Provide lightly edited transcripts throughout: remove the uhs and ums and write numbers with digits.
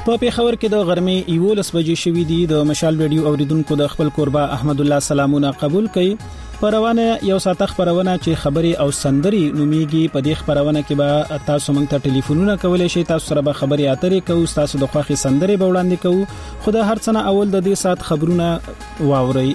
په پیښور کې د غرمې 11 بجې شوې دي. د مشال رادیو اوریدونکو د خپل قربا احمد الله سلامونه قبول کړي. پروانه یو ساعت خبرونه چې خبري او سندري نوميږي. په دې خبرونه کې به تاسو موږ ته ټلیفونونه کولای شئ. تاسو سره به خبري اترې کوو. تاسو د خوخي سندري به وړاندې کوو. خو د هر څه نه اول د دې ساعت خبرونه واورئ.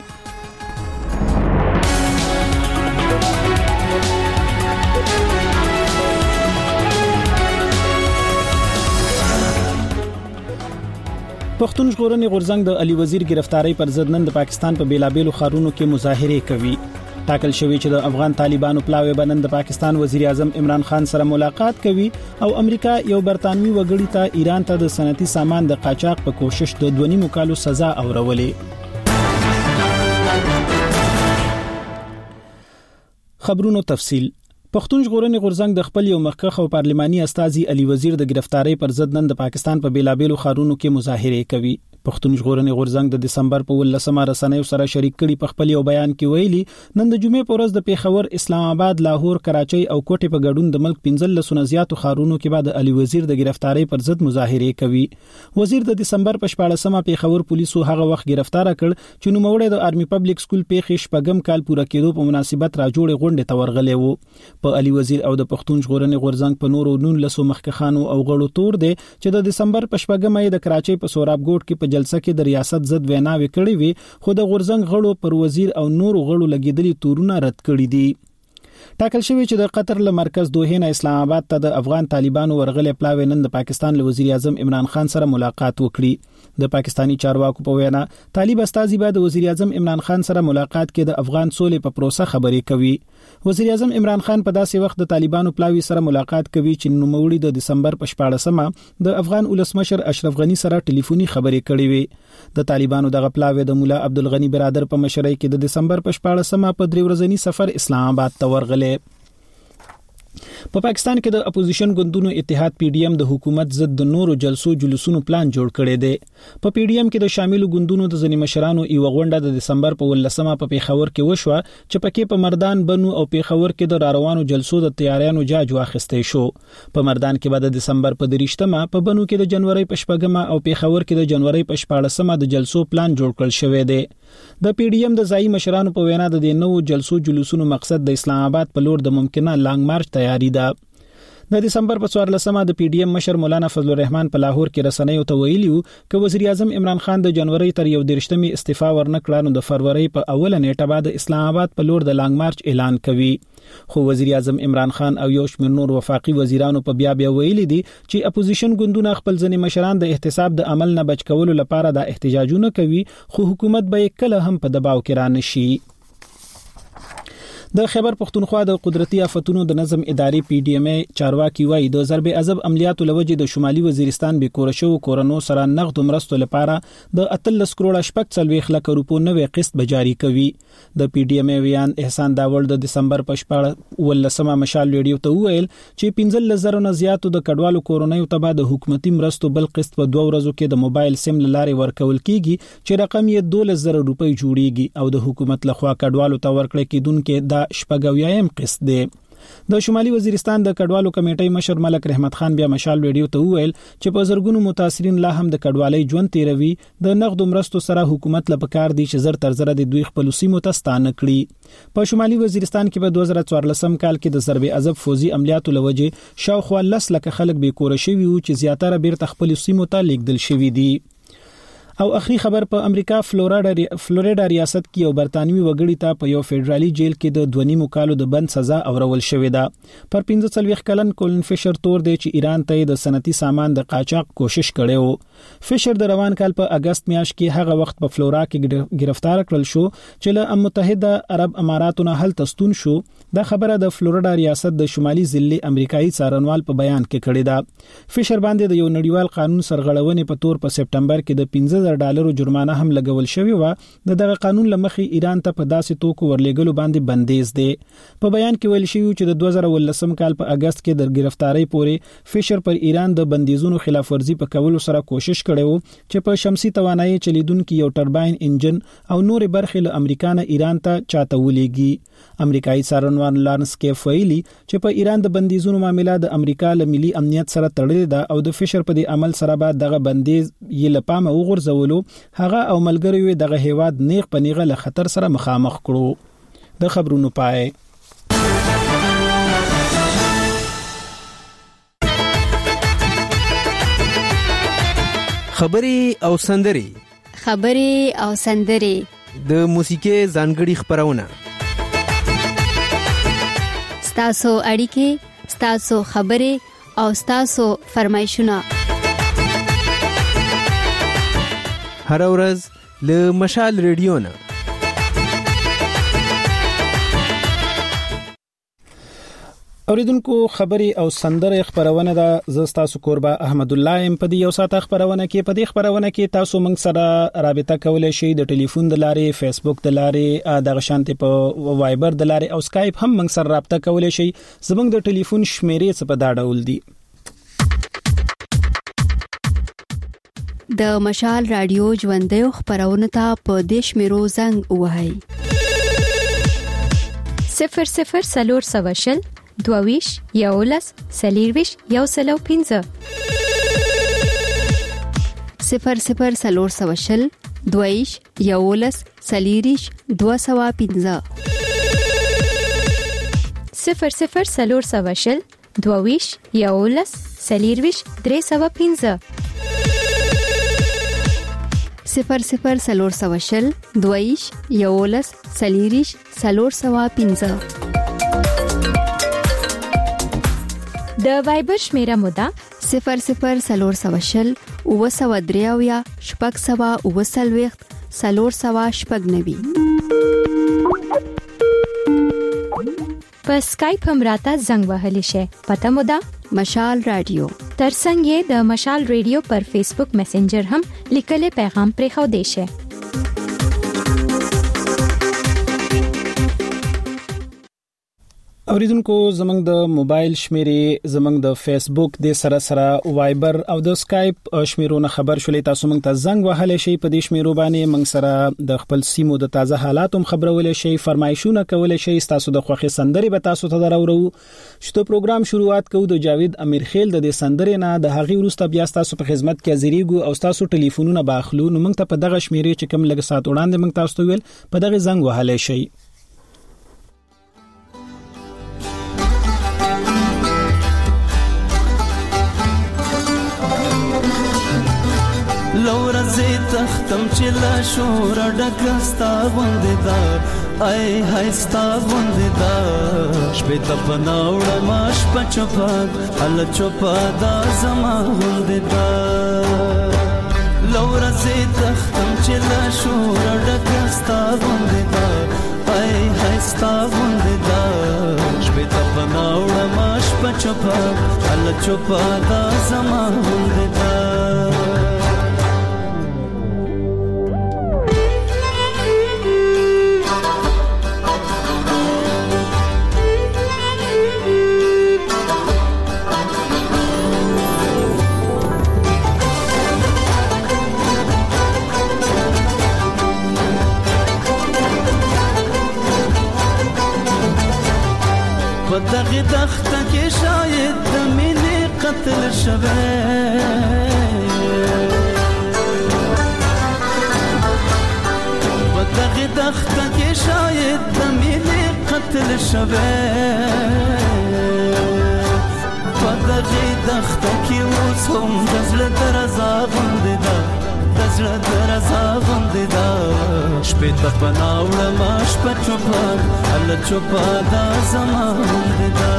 پښتون ژغورنې غورځنګ د علي وزیر گرفتاری پر ضد نن د پاکستان په بیلابېلو ښارونو کې مظاهره کوي. ټاکل شوی چې د افغان طالبانو پلاوی بنن د پاکستان وزیر اعظم عمران خان سره ملاقات کوي او امریکا یو برتانوي وګړي ته ایران ته د صنعتي سامان د قاچاق په کوشش د 2.5 کالو سزا اورولې. خبرونو تفصیل. پښتون ژغورنې غورځنګ د خپل یو مخکخ او پارلماني استازي علي وزیر د گرفتاری پر ضد نن د پاکستان په بیلابېلو ښارونو کې مظاهره کوي. پښتون ژغورنې غورځنګ د دسمبر په 18 رسنیو سره شریک کړي. په خپل یو بیان کې ویلي نن د جمعې په ورځ د پیښور، اسلام آباد، لاهور، کراچۍ او کوټې په ګډون د ملک 15 زیاتو ښارونو کې بعد علي وزیر د گرفتاری پر ضد مظاهره کوي. وزیر د دسمبر په 14مه پیښور پولیسو هغه وخت گرفتار کړ چې نوموړی د آرمي پبلک سکول پیښې شپږم کال پوره کېدو په مناسبت راجوړې غونډې ته ورغلی وو. په علي وزیر او د پښتون ژغورنې غورځنګ په نورو 19 مخکخانو او غړو تور دي چې د دسمبر په 14مه د کراچۍ په سوراب ګوټ کې په جلسه کې د ریاست ضد ویناوي کړې وي، خو د غورځنګ غړو پر وزیر او نورو غړو لګیدلي تورونه رد کړي دي. ټاکل شوی چې د قطر له مرکز دوحه نه اسلام آباد ته د افغان طالبانو ورغلې پلاوی نن د پاکستان له وزیر اعظم عمران خان سره ملاقات وکړي. د پاکستانی چارواکو په وینا طالب استازي به د وزیر اعظم عمران خان سره ملاقات کې د افغان سولې په پروسه خبرې کوي. وزیر اعظم عمران خان په داسې وخت د طالبانو پلاوی سره ملاقات کوي چې نوموړي د دسمبر په 14مه د افغان ولسمشر اشرف غنی سره ټلیفوني خبرې کړې وي. د طالبانو دغه پلاوی د مولا عبدالغنی برادر په مشرۍ کې د دسمبر په 14مه په 3 ورځنی سفر اسلام آباد ته ورغله. په پاکستان کې د اپوزیشن ګوندونو اتحاد پی ډی ایم د حکومت ضد د نورو جلسو جلوسونو پلان جوړ کړی دی. په پی ډی ایم کې د شاملو ګوندونو د ځینې مشرانو یو غونډه د دسمبر په 18مه په پیښور کې وشوه چې پکې په مردان، بنو او پیښور کې د راروانو جلسو د تیاریانو جاج واخیستې شو. په مردان کې به د دسمبر په 23مه، په بنو کې د جنوري په 4مه او پیښور کې د جنوري په 14مه د جلسو پلان جوړ کړل شوی دی. د پی ډی ایم د ځایي مشرانو په وینا د نوو جلسو جلوسونو مقصد د اسلام آباد په لور د ممکنه لانګ مارچ تیاری ده. د دسمبر په 14مه د پی ډی ایم مشر مولانا فضل الرحمن په لاهور کې رسنیو ته ویلي و چې وزیر اعظم عمران خان د جنوري تر 31مې استعفا ورنکړه نو د فروری په اوله نیټه بعد اسلام آباد په لور د لانګ مارچ اعلان کوي. خو وزیر اعظم عمران خان او یو شمېر نور وفاقي وزیرانو په بیا ویلي دي چې اپوزیشن ګوندونه خپل ځینې مشران د احتساب د عمل نه بچ کولو لپاره د احتجاجونه کوي، خو حکومت به کله هم په دباو کې را نشي. د خیبر پښتونخوا د قدرتي آفتونو د نظم ادارې پی ډی ایم چارواکي وایي د ضرب عذاب عملیاتو لوجې د شمالي وزیرستان به کورشو کورونو سره نقد مرستو لپاره د 13 کروڑ 40 لک روپو نوې قسط به جاری کوي. د پی ډی ایم ویان احسان داول د دسمبر په 18مه مشال ریډیو ته ویل چې 15,000 نه زیاتو د کډوالو کورونو ته به د حکومتي مرستو بل قسط په 2 ورځو کې د موبایل سیم لارې ورکول کیږي چې رقم یې 12,000 روپۍ جوړیږي او د حکومت لخوا کډوالو ته ورکړل کېدونکې شپږویایم قسط دی. د شمالي وزیرستان د کډوالو کمیټې مشر ملک رحمت خان بیا مشال ریډیو ته ویل چې په زرګونو متاثرین لا هم د کډوالۍ ژوند تیروي. د نقد مرستو سره حکومت لپاره دی چې زر تر زر د دوی خپل سیمو ته ستانه کړي. په شمالي وزیرستان کې په 2014 کال کې د ضرب عذاب فوزي عملیاتو لوجې شاوخوا 10 لک خلک به کور شوي او چې زیاتره بیرته خپل سیمو ته لیږدل شوي دي. او اخري خبر په امریکا فلوریډا ریاست کې یو برتانوي وګړي ته په یو فدرالي جیل کې د 2.5 کالو د بند سزا اورول شوې ده. پر 45 کلن کولن فشر تور دی چې ایران ته د صنعتي سامان د قاچاق کوشش کړي وو. فشر د روان کال په اگست میاشت کې هغه وخت په فلورا کې گرفتار کړل شو چې له متحده عرب اماراتو نه هلته ستون شو. دا خبره د فلوریډا ریاست د شمالي ځلې امریکایي څارنوال په بیان کې کړې ده. فشر باندې د یو نړیوال قانون سرغړونې په تور په سپټمبر کې د $15,000 جرمانه هم لګول شوې و. دغه قانون لمخې ایران ته په داسې توکو ورلېګلو باندې بندیز دی. په بیان کې ویل شوی چې د 2019 کال په اگست کې د گرفتاری پورې فشر پر ایران د بندیزونو خلاف ورزي په کولو سره کوشش کړي وو چې په شمسي توانایي چلیدونکو یو ټرباین انجن او نور برخې له امریکا نه ایران ته چاته ولېږي. امریکایي څارنوال لارنس کیف ویلي چې په ایران د بندیزونو معاملې د امریکا له ملي امنیت سره تړلې ده او د فشر په دې عمل سره بعد دغه بندیز یې لپاره وغورځولو هغه او ملګری دغه هیواد نیغ په نیغه له خطر سره مخامخ کړو. د خبرونو پای. خبري او سندري د موسیقي ځانګړي خبرونه ستاسو اړیکې ستاسو خبري او ستاسو فرمایشونه هر ورځ له مشال ریډیو نه. اوریدونکو خبري او سندره خبرونه ده. زستا سکوربا احمد الله ام په دې یو ساعت خبرونه کې تاسو موږ سره رابطه کولای شئ د ټلیفون د لارې، فیسبوک د لارې، د غشانت په وایبر د لارې او سکایپ هم موږ سره رابطه کولای شئ. زموږ د ټلیفون شمیرې څه په دا ډول دي: د مشال رادیو ژوندۍ خبرونه ته په دیش میرو زنګ وهاي 00 22 یولس سلیرویش یو سلو 15 00 سلور 22 یولس سلیریش 215 00 سلور 22 یولس سلیرویش 315 00 سلور 22 یولس سلیریش 315 د وایبر شمیره مودا 00 سلور 903 شپږ سوا وسلويخت سلور سوا شپږ نوي. په سکایپ هم راته زنګ وهلی شي. پته مودا مشال رادیو. ترڅنګ د مشال رادیو پر فیسبوک میسنجر هم لیکل پیغام پرې خو دی شي. اوریدونکو زمنګ د موبایل شمیرې زمنګ د فیسبوک د سره وایبر او د سکایپ شمیرونه خبر شولې. تاسو موږ ته زنګ وهلی شئ په دې شمیرو باندې. موږ سره د خپل سیمو د تازه حالاتو خبرولای شئ، فرمایشونه کولای شئ، تاسو د خوښي سندري به تاسو ته دراوړو. چې پروګرام شروعات کوو د جاوید امیرخیل د سندري نه د هغې وروسته بیا تاسو په خدمت کې حاضرېږو او تاسو ټلیفونونه باخلو. نو موږ ته په دغه شمیرې چې کوم لږ سات وړاندې موږ تاسو ته ویل په دغه زنګ وهلی شئ. لورزی تختم چې لا شور ډکستا غوندې دا ای هايستا غوندې دا شپې ته پناوړه ماش پچپاد ال چوپا دا زما غوندې دا لورزی تختم چې لا شور ډکستا غوندې دا ای هايستا غوندې دا شپې ته پناوړه ماش پچپاد ال چوپا دا زما غوندې دا دغه دخته کې شاید د مینې قتل شوه دغه دخته کې شاید د مینې قتل شوه دغه دخته کې اوس هم د زړه درزا غوندې ده د زړه درزا غوندې ده شپې ته پناوړه ما شپه چوپان ال چوپا دا زما غوندې ده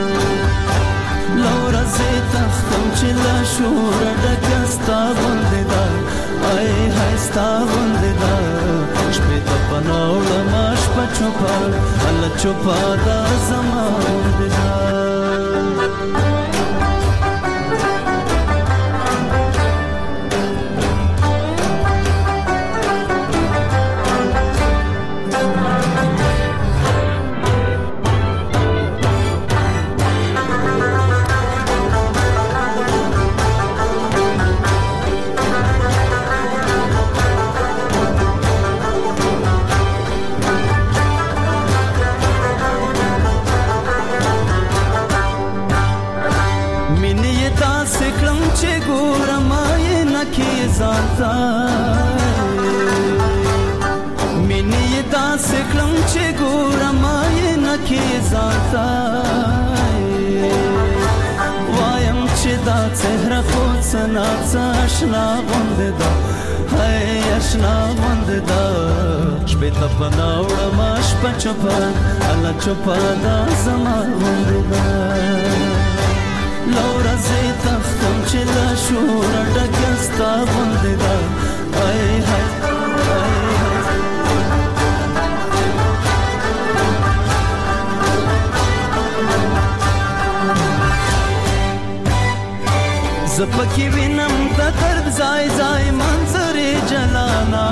لورزې تختم چې لا شور ډکه ستا غوندې ده ای های ستا غوندې ده شپې ته پناوړه ما شپه چوپان ال چوپا دا زما غوندې ده چې ګورم یې نکې ځانتا مینې داسې کړم چې ګورم یې نکې ځانتا وایم چې دا څهره خو څه ناڅه اشنا غوندې ده هی اشنا غوندې ده شپې ته پناه وړم شپه چوپه الله چوپه دا زما غوندې ده له ورځې تختم چې له شوره ډکه ستا غوندې ده هی هی زپکی وینم د درد ځای ځای منظرې جلانا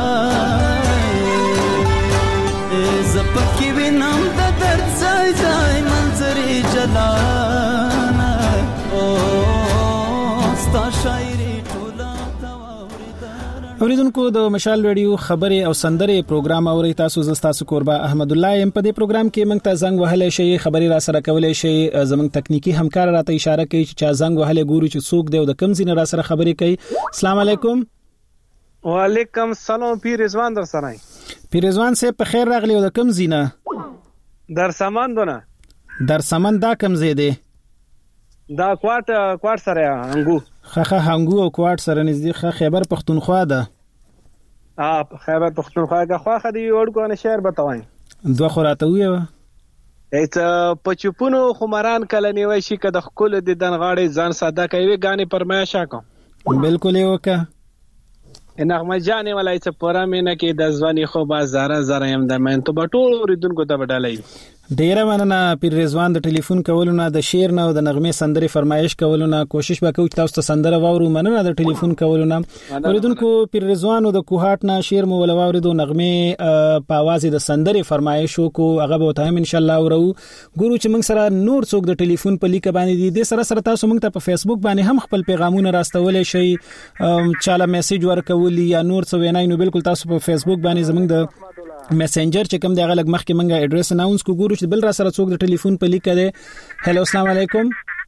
زپکی وینم د درد ځای ځای منظرې جلانا او ستا شاعري ټوله اوریدونکو د مشال رادیو خبري او سندري پروګرام اوري تاسو زستاسو قربا احمد الله ام په دې پروګرام کې موږ ته زنګ وهلې شي خبري را سره کولې شي زموږ تکنیکی همکار راته اشاره کوي چې زنګ وهلې ګورو چې څوک دی او د کم زینه را سره خبري کوي السلام علیکم وعلیکم السلام پیر رضوان در سره پیر رضوان سه په خیر راغلی او د کم زینه در سامان دونه در سامان دا کم زیده دا کوارټ سره انګو خخه هنګو او کوارټ سره نږدې خیبر پختونخوا ده خیبر پختونخوا کا خواخه دی ورکو نه شهر بتاوي دوه خوراته وي ایت پچپونو خمران کله نیوي شي کده خپل د دنغاړي ځان ساده کوي غاني پرمایشا کوم بالکل یو کا نغمه جانې ولای څه پوره مینه کې د ځواني خو بازار زره يم د مین ته بټول ریدونکو ته بډالای ډیره مننه پیر رضوان د ټلیفون کولو نه د شعر نه او د نغمه سندري فرمایش کولو نه کوشش وکړو چې تاسو ته سندره واورو مننه د ټلیفون کولو نه اوریدونکو پیر رضوان د کوهات نه شعر مو ولواوري د نغمه په आवाज د سندري فرمایش کو هغه به ته ان شاء الله اورو ګورو چې موږ سره نور څوک د ټلیفون په لیک باندې دي سره سره تاسو موږ ته په فیسبوک باندې هم خپل پیغامونه راستولې شي چاله میسج ورکولي یا نور څه وینای نو بالکل تاسو په فیسبوک باندې زموږ د میسنجر چې کوم دغه لګ مخکې منګه اډرس اناونس کو ګورو چې بل را سره څوک د ټلیفون په لیک کړي هلو السلام علیکم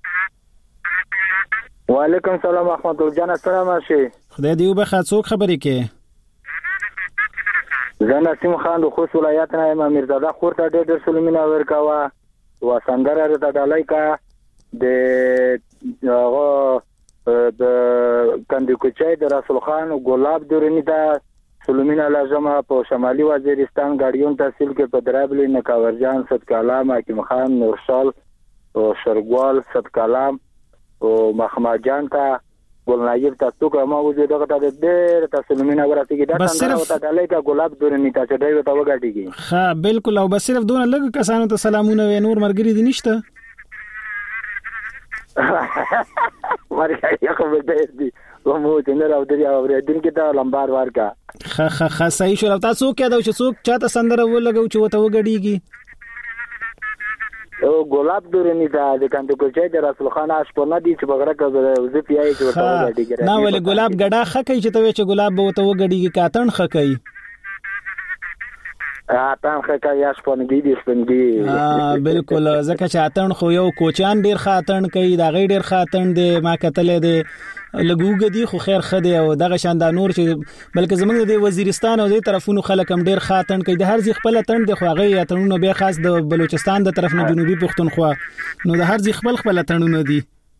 وعلیکم السلام احمد جان السلام شي خدای دې وبخښه څوک خبرې کې زه نسیم خان د خوست ولایت نه یم میرزاده خورته ډېر سلمینا ورکاوه وسندره د ډالای کا د کندوکچای د رسول خان ګلاب دورنی دا سلمینا لازمه په شمالي وزیرستان غاډیون تحصیل کې په درابلی نکاورجان صد کلام حکیم خان نورشال او شرګوال صد کلام او محمد جان تا ګلنایب تاسو کومه وځي دغه ته ډېر تاسو سلمینا ورته کې دا څنګه وتا دلای کا ګلاب دورنی تاسو ډېر وتا وګاډیږي ها بالکل او بس صرف دونه لګ کسانو ته سلامونه و نور مرګري دي نشته مرګ یې خو به دې ومو څنګه راوړي او دین کې دا لمبار ورکا خ صحیح شو تاسو کې دا چې څوک چاته سندره ولګو چې وته وګړيږي او ګلاب دورنی دا د کندوکچای د رسول خان اشپونه دي چې بغره کوي زه پیای چې وته وګړيږي نه ولې ګلاب غډا خکې چې ته چې ګلاب به وته وګړيږي کاتن خکې اتن خکې یا شپونه دي سپندي بالکل ځکه چې اتن خو یو کوچان ډیر خاتن کوي دا غي ډیر خاتن دي ما کتلې دي لګوګ دي خو خیر خدي او دغه شاندار نور چې بلکې زمونږ د وزیرستان او د طرفونو خلک هم ډیر خاتن کوي د هر ځای خپل اتن دي خو هغه اتنونه به خاص د بلوچستان د طرف نه جنوبي پښتونخوا نو د هر ځای خپل اتنونه دي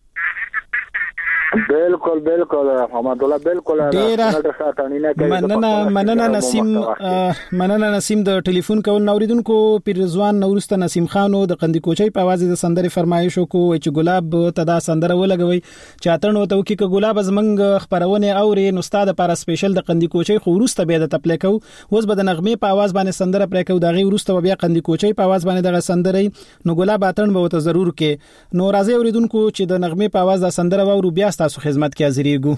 بالکل محمد الله بالکل مننه نسیم د ټلیفون کول نوریدونکو پیر رضوان نورسته نسیم خانو د قندیکوچي په आवाज د سندري فرمایش کو چې ګلاب ته دا سندره ولګوي چاتن وته کی ک ګلاب زمنګ خبرونه اوري نو استاد لپاره سپیشل د قندیکوچي خو ورسته به د تپلیکو وس به د نغمه په आवाज باندې سندره پریکو دغه ورسته بیا قندیکوچي په आवाज باندې دغه سندري نو ګلاب اتن به وته ضرور کې نو راځي اوریدونکو چې د نغمه په आवाज د سندره وورو بیا تاسو خدمت کې حاضرېږو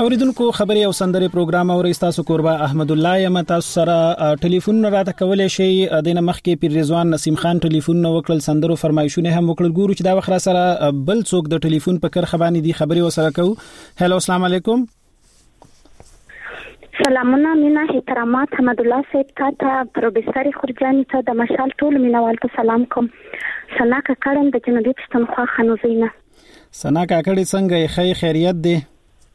اوریدونکو خبري او سندري پروګرام او رئیساسو قربا احمد الله یم تاسو سره ټلیفون راته کولای شي د مخکې پیر رضوان نسیم خان ټلیفون نو وکړل سندرو فرمایشونه هم وکړل ګورو چې دا وخت سره بل څوک د ټلیفون په کر خبري دي خبري وسره کو. هلو السلام علیکم. سلامونه مینا احترامات حمد الله صاحب ته پروډوسر خورجان ته د مشال ټول مینوال ته سلام کوم. سنا کاکړم د جنوبي پښتونخوا خنوزینه. سنا کاکړې څنګه خیریت دی؟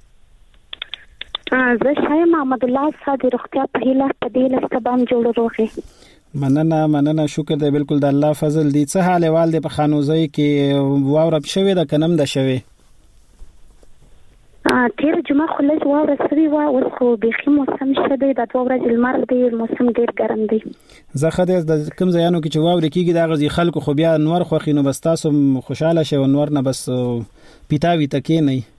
زه شایم محمد الله صاحب روغتیا په هیله په دې لسته بام جوړ روغه. مننه شکر دی بالکل د الله فضل دی. څه حال احوال دی په خانوزۍ کې؟ واوره شوې ده کنم ده شوې؟ تیر جمعه خلص واوره سوي وا اوس خو بيخي موسم شته د دوه ورځې لمر دی موسم ډیر ګرم دی. زه خدای د کوم ځایانو کې چې واوره کیږي دا غزي خلکو خو بیا نور خوخینو بس تاسو خوشاله شئ نور نه بس پیتاوي تکې نه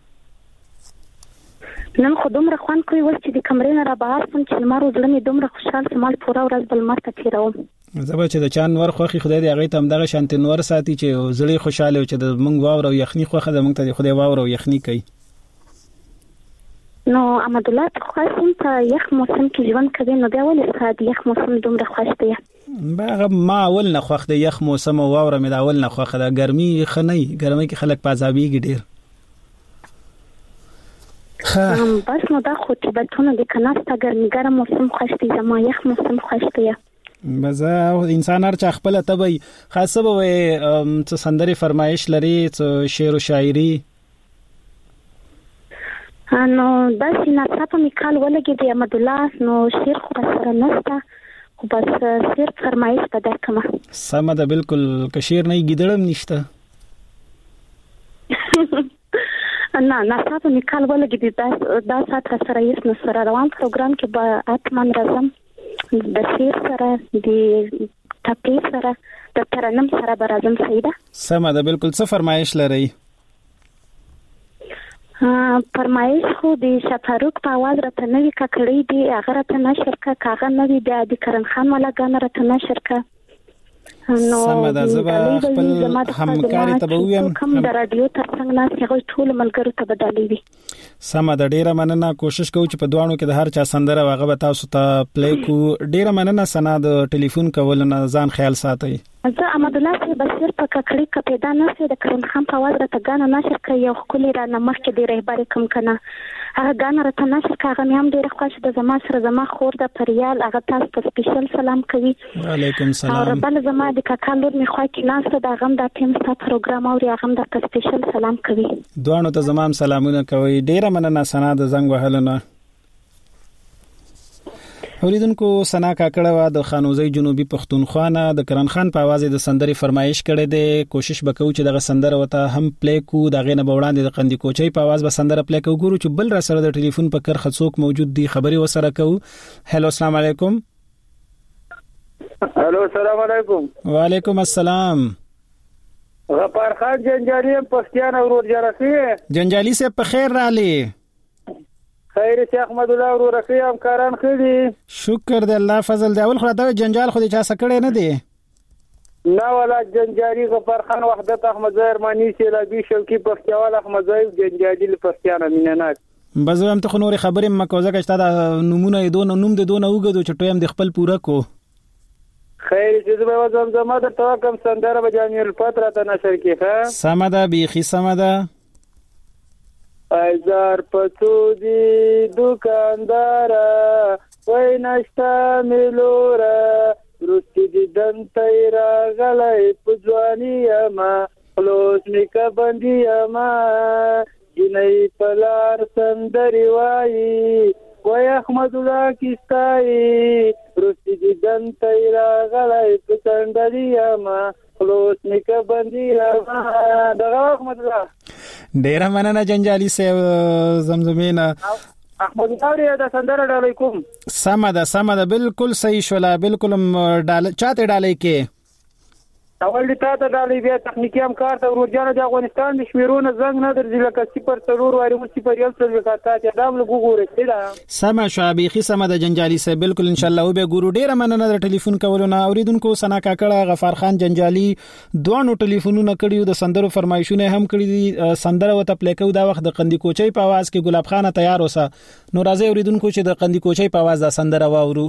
نن خو دومره خوان کوي ول چې د کمرې نه را بهر سم چې لمر وزلمې دومره خوشحال سمال پورا ورځ بل مرته تیروم. زه به چې د چان ور خوخي خدای دې هغه تم دغه شانت نور ساتي چې زړی خوشاله چې د مونږ واور او یخني خوخه د مونږ ته خدای واور او یخني کوي. نو احمد الله خاصم ته یخ موسم کې ژوند کوي نو بیا ولې ساده یخ موسم دومره خوښ دی؟ باغه ما اول نه خوښ دی یخ موسم او واور مې دا اول نه خوښ ده. ګرمي خنۍ ګرمي کې خلک پازابيږي ډیر. بس نو دا خو چې بتونه د کناستا ګرمي موسم خوښ دی زما یخ موسم خوښ دی. مزه انسان هر چا خپل تبي خاصه به څه سندري فرمایش لري څه شعر او شاعري نو دا سیناسا په میکال ولګي دی احمد الله نو شعر خو سره نسته خو بس شعر فرمایش په دکمه سم ده بالکل کشیر نه ګیدړم نشته نه په میکال ولګي دی دا سات سره یې نو سره روان پروګرام کې به اتمن راځم د شعر سره د تپې سره د ترنم سره به راځم. سیده سم ده بالکل. څه فرمایش لري؟ فرمایش خو د شفاروق په आवाज راته نوې ککړې دی هغه راته نشر کاغه نوې بیا د کرن خان ملګان راته نشر کا نو سمه زبا خپل همکاري تبویم کوم د رادیو ترڅنګ نه هغه ټول ملګرو ته بدالي وي. سمه د ډیره مننه کوشش کوم چې په دوانو کې د هر چا سندره واغه به تاسو ته پلی کو. ډیره مننه سنا د ټلیفون کول نه ځان خیال ساتي. زه احمد الله صاحب بصیر په ککړی کې پیدا نه سي د کرن خان په आवाज راته غاڼه نشر کوي یو خولي را نمخ کې د رهبر کم کنه هغه غاڼه راته نشر کاغه مې هم ډیر خوښ د زما سره زما خور د پریال هغه تاسو ته سپیشل سلام کوي. وعلیکم سلام. او بل زما د کاکالور می خو کې ناس د غم د ټیم ست پروګرام او هغه د سپیشل سلام کوي. دوانو ته زمام سلامونه کوي. ډیره مننه سنا د زنګ وهلنه. اوریدونکو سنا کاکړه د خانوزۍ جنوبي پښتونخوا نه د کرن خان په आवाज د سندري فرمایش کړي دي. کوشش وکړو چې دغه سندره وته هم پلی کو دغه نه وړاندې د قندي کوچي په आवाज به سندره پلی کو. ګورو چې بل را سره د ټلیفون په کر خڅوک موجود دي خبري وسره کو. هلو السلام علیکم. هلو السلام علیکم. وعلیکم السلام. غفار خان جنجالي پښتیان اورور جرسي جنجالي سے په خیر رالي. خیر شیخ احمد الله ورورکی همکاران خېدي. شکر دی الله فضل دی. اول خو دا جنجال خو دې چا سکړې نه دی نه ولا جنجالي غفار خان وحدت احمد زهر مانی سیلابي شوقي پښتیوال احمد زايد جنجالي پښتیان میننات بزم ته خو نور خبرې مکوزه کښتا د نمونه دونه نوم د دونه وګدو چې ټویم د خپل پوره کو. خیر چې زما زمزمه د توکم سندره بجاني الفتره ته نشر کیخه سمدا بیخي سمدا ایزار پتو دی دکاندارا وای نشتا ملورا رستی دی دن تیرا غلی پجوانی اما خلوص نکا بندی اما جنی پلار سندری وائی وای احمد الله کستای رستی دی دن تیرا غلی پسندری اما خلوص نکا بندی اما دغا احمد الله. ډیره مننه جنجالي سے زمزمینا احمد الله د سندره ډالۍ کوم. سمه ده بالکل صحیح شولا بالکل ډال چاته ډالۍ کې اول د تا ته د بیا تخنیکی همکار ته ورجانه د افغانستان د شمیرونه زنګ نه درځي لکه 0 واری مو 0 څه وکړه ته دا موږ وګورئ دا سم شابيخي سم د جنجالي سه بالکل ان شاء الله به ګورو ډیره مننه د ټلیفون کولو نه اوریدونکو سنا کاکړه غفار خان جنجالي دوه ټلیفونونه کړیو د سندرو فرمایشونه هم کړی دي سندره وته پلیکو دا وخت د قندی کوچي په आवाज کې ګلاب خان تیار اوسه نو راځي اوریدونکو چې د قندی کوچي په आवाज د سندره واورو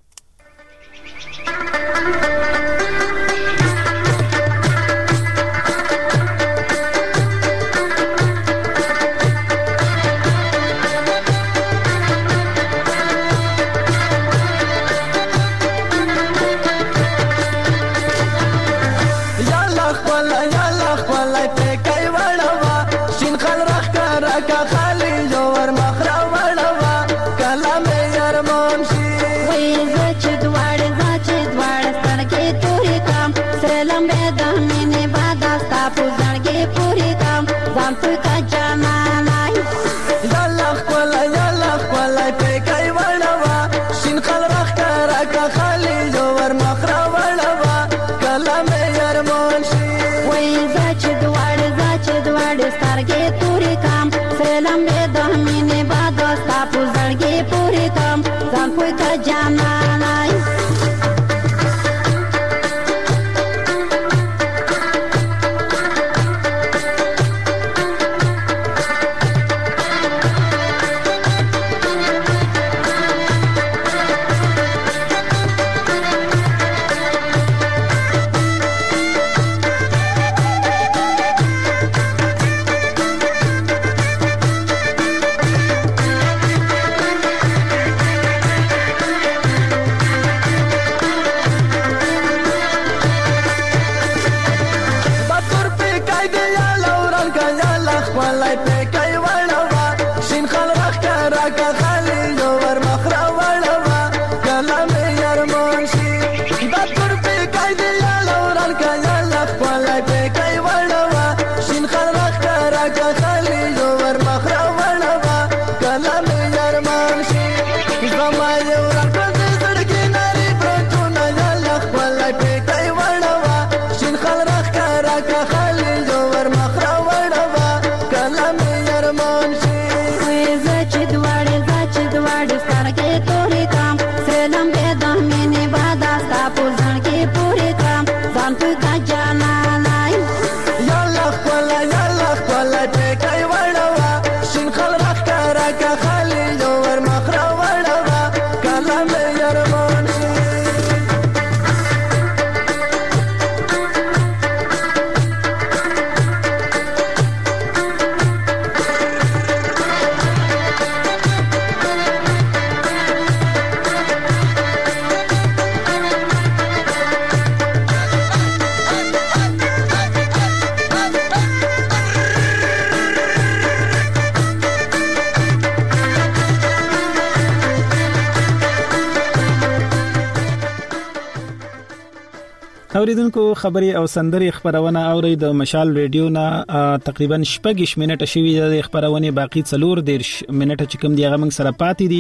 اوریدونکو خبري او سندري خبرونه اوري د مشال ریډیو نه تقریبا 6 منټه شوي د خبرونه باقی 4 منټه چې کوم دی هغه موږ سره پاتې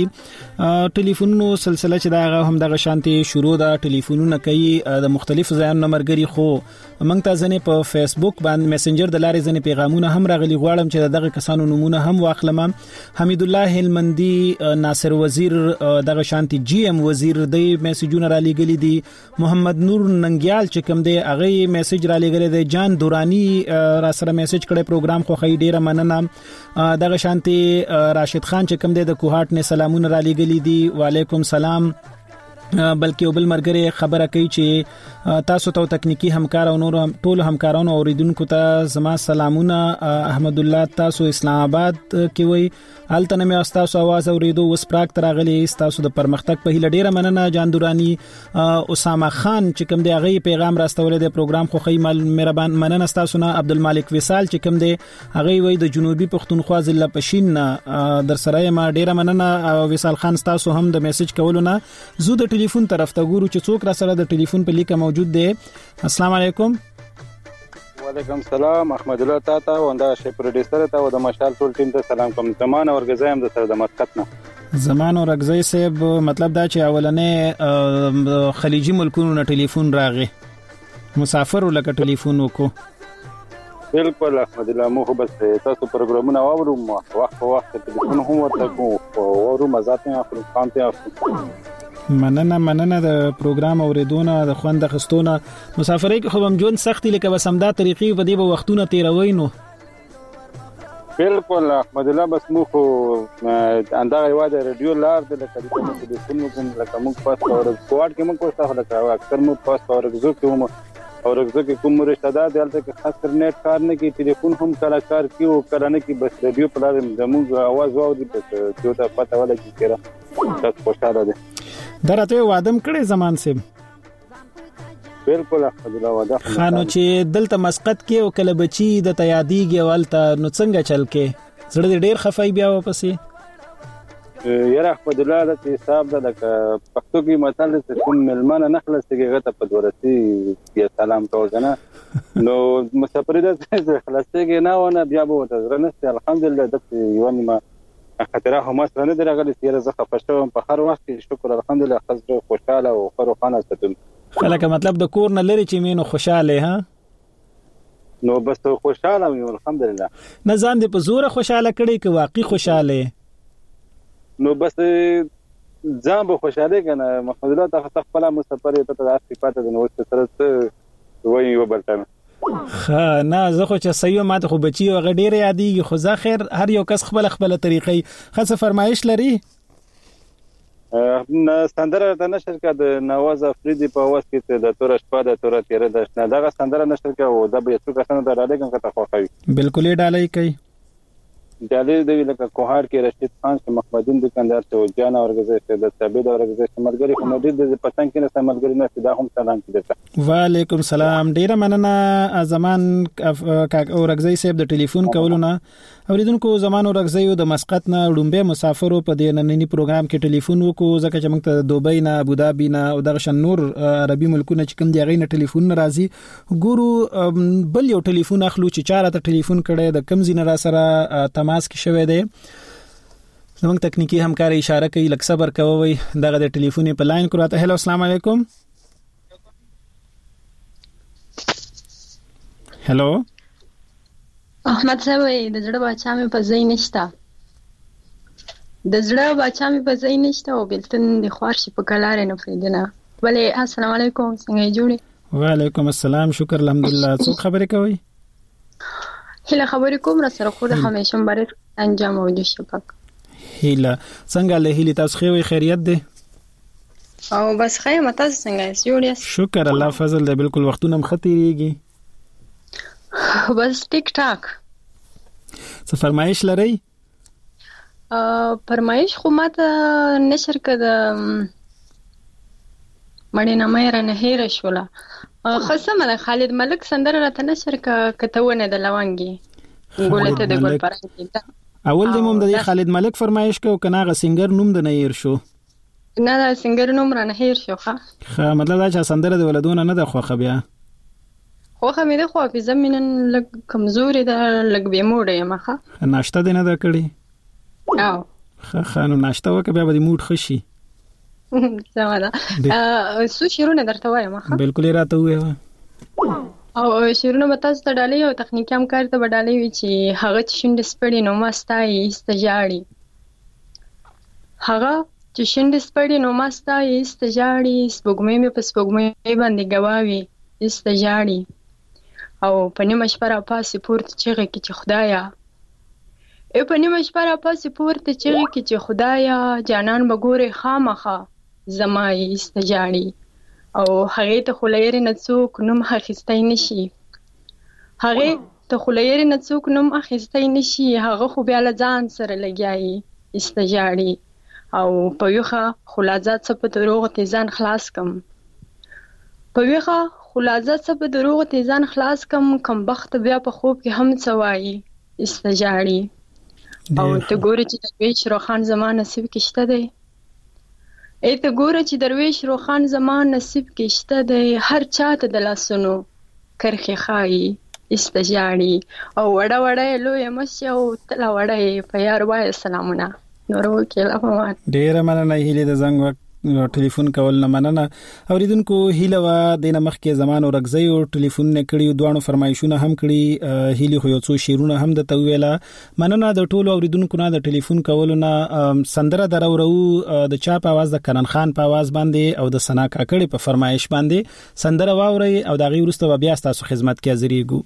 دي ټلیفونونو سلسله چې دا هم د شانتي شروع دا ټلیفونونه کوي د مختلف ځایونو نمبرګری خو موږ ته ځنه په فیسبوک باندې میسنجر د لارې ځنه پیغامونه هم راغلي غواړم چې دغه کسانو نمونه هم واخلم حمید الله هلمندي ناصر وزیر دغه شانتي جی ام وزیر د میسجونه را لګلي دي محمد نور ننګیال چې کوم دی هغه میسج را لګره دی جان دورانی را سره میسج کړي پروګرام خو خی ډیره مننه دغه شانتي راشد خان چې کوم دی د کوهات نه سلامونه را لګلی دي وعلیکم سلام بلکې وبل مرګره خبره کوي چې تاسو ته تکنیکی همکار او نور ټول همکارانو اوریدونکو ته زما سلامونه احمد الله تاسو اسلام آباد کې وای حالت نه مې تاسو आवाज اوریدو وس پراک ترغلي تاسو د پرمختګ په هیله ډیره مننه جان دورانی اسامه خان چې کوم دی هغه پیغام راستولې د پروګرام خو خی مهربان مننه تاسو نه عبدالمالک وصال چې کوم دی هغه وای د جنوبي پښتونخوا ضلع پښین در سره ما ډیره مننه وصال خان تاسو هم د میسج کولو نه زو د ټلیفون طرف ته ګورو چې څوک را سره د ټلیفون په لیکه موجود دی السلام علیکم وعلیکم السلام احمد الله تاتا وندا شي پروډوسر ته او د مشال ټول ټیم ته سلام کوم زمان ورګزایم د سره د مسقط نه زمان ورګزای صاحب مطلب دا چې اولنې خلیجي ملکونو نه ټلیفون راغی مسافر ولکه ټلیفون وکړو. بالکل احمد الله، مو خو بس تاسو پروګرامونه واورو، وخت په وخت ټلیفون هم ورته کوو، واورو مزات نه اخلو، خام ته اخلو. مننه د پروګرام اوریدونه د خوند خستونه. مسافرۍ کې خو هم جون سختي لکه وسمدا طریقې په دې به وختونه تیروي نو. بالکل احمد الله، بس مو خو اندغه یواده رادیو لار د ټلیفون کوم لکه موږ پاس اور کوارد کې موږ کوسته لکه اکثر موږ پاس اور غزو کې هم اور غزو کې کوم رشتہ دار دلته کې خاص کر نیټ کار نه کې، ټلیفون هم کار کیو کرانه کې، بس رادیو په لار زموږ आवाज واوري، بس جو ته پته ولا کې کړه تاسو خوشاله دي. درته وادم کړي زمان سیم. بالکل احمد الله، وعده خانو چې دلته مسقط کې او کله بچي د تیادیږي ولته نو څنګه چل کې زړه ډېر خفای بیا واپسې. یاره احمد الله د حساب د پښتو کې متل څه کوم ملمانه نخلصږي غته په ورسي یا سلام توګه نو مسافر د خلاصېږي نه ونه بیا به وته نشته. الحمدلله د یوه ما خاطره هم سره نه درغلي سیاره زخه پښتو په هر وخت شکر الحمدلله خزر خوشاله او خرو خانه ستم خلک مطلب د کور نه لري چې مینو خوشاله ها نو بس خوشاله یم الحمدلله. نه ځان دې په زوره خوشاله کړي کې واقعي خوشاله نو بس ځان به خوشاله کنه محمد الله ته خپل مسافر ته د صفات د نو سره وایي وبلتنه ها نه زه خو چې سيو ماته خو بچي او غډيره یادېږي خو زه خیر هر یو کس خپل طریقې خاصه فرمایش لري. سندره د نشر کا د نواز افریدي په واس کې د تور شپه د تور تیرې د شنه دغه سندره نشر کا او د به څو کسانو د راډیو کې ته خوښوي. بالکل ډالۍ کوي ډالۍ دی لکه کوهار کې رشید خان چې محمدین دکاندار ته جان اورګزې د ثابت اورګزې ملګری کوم دې د پتنګ کې نه ملګری نه دا هم سلام کړه. وعلیکم سلام، ډیره مننه زمان اورګزې صاحب د ټلیفون کولونه. اوریدونکو زمان اورګزې د مسقط نه ډومبه مسافرو په دې نننی پروګرام کې ټلیفون وکړو ځکه چې موږ ته دوبۍ نه ابوظبي نه او دغه شان نور عربي ملکونه چې کوم دی غي نه ټلیفون راځي ګورو بل یو ټلیفون اخلو چې چاره ته ټلیفون کړي د کم زین را سره تماس کې شوی دی. زموږ تکنیکی همکار اشاره کوي لکه صبر کوئ دغه د ټلیفون په لاین کراته. هلو السلام علیکم. هلو احمد صاحب د زړه بچا مې په ځای نشته او بلتن د خوارشي په کلار نه فریدنه. ولی السلام علیکم، څنګه جوړی؟ وعلیکم السلام، شکر الحمدلله. څو خبرې کوي؟ هله خبرې کوم را سره خو د همیشه مبارک انجام او د شپک. هله څنګه له هله تاسو خو خیریت ده؟ او بس خیر متاسو څنګه جوړی؟ شکر الله فضل ده، بالکل وختونه مختیریږي. بس ټیک ټاک. څه فرمایش لري؟ فرمایش خو ماته نشر کده مړی نه مې را نه هېره شوله. خصمه خالد ملک سندره راته نشر کتهونه د لونګي ګولته د ګل پرانګي اول د موږ د خالد ملک فرمایش کو کنه غ سنگر نوم د نه هېر شو. نه دا سنگر نوم را نه هېر شو. ښه مطلب دا چې سندره د ولادونه نه د خوخه بیا خوخه مې د خو په زمينن لګ کمزوري ده لګ به موډه مخه ناشته دینه دا کړی. او خانو ناشته وکړه بیا به موډ خشي. سمه ده. سو شیرونه درته وایم ښه بالکل راته وې او شیرونه به تاسو ته ډالۍ او تخنیکی همکار ته به ډالۍ وي چې هغه چې شونډې سپړي نو مستای استجاړي هغه چې شونډې سپړي نو مستای استجاړي سپوږمۍ مې په سپوږمۍ باندې ګواوي استجاړي او په نیمه شپه را پاسې پورته چیغې کې چې خدایا په نیمه شپه را پاسې پورته چیغې کې چې خدایا جانان به ګورې خامخه زما یې استجاړي او هغې ته خو له یېرې نه څوک نوم اخیستی نشي هغه خو بیا له ځان سره لګیا یې استجاړي او په ویښه خو لازه څه په دروغو ته ځان خلاص کم کم بخت بیا په خوب کې هم څه وایي استجاړي او ته ګورې چې درویش روخان زما نصیب کې شته دی هر چاته د لاسونو کرخې خایي استجاړي او وړه لویه مشي او تله وړه په یار وایه سلامونه نور وکیل افمان. ډیره مننه هیلې د زنګ ټلیفون کول نه مننه. اوریدونکو هیله وا د نمخ کې زمان او رغزي او ټلیفون نه کړیو دوانو فرمایشونه هم کړی هیله خو یو څو شیرونه هم د تویلا مننه د ټولو اوریدونکو نه د ټلیفون کولو نه سندره درورو د چا په आवाज د کرن خان په आवाज باندې او د سنا کاکړي په فرمایش باندې سندره واوري او د غي ورسته بیا تاسو خدمت کې حاضرېګو.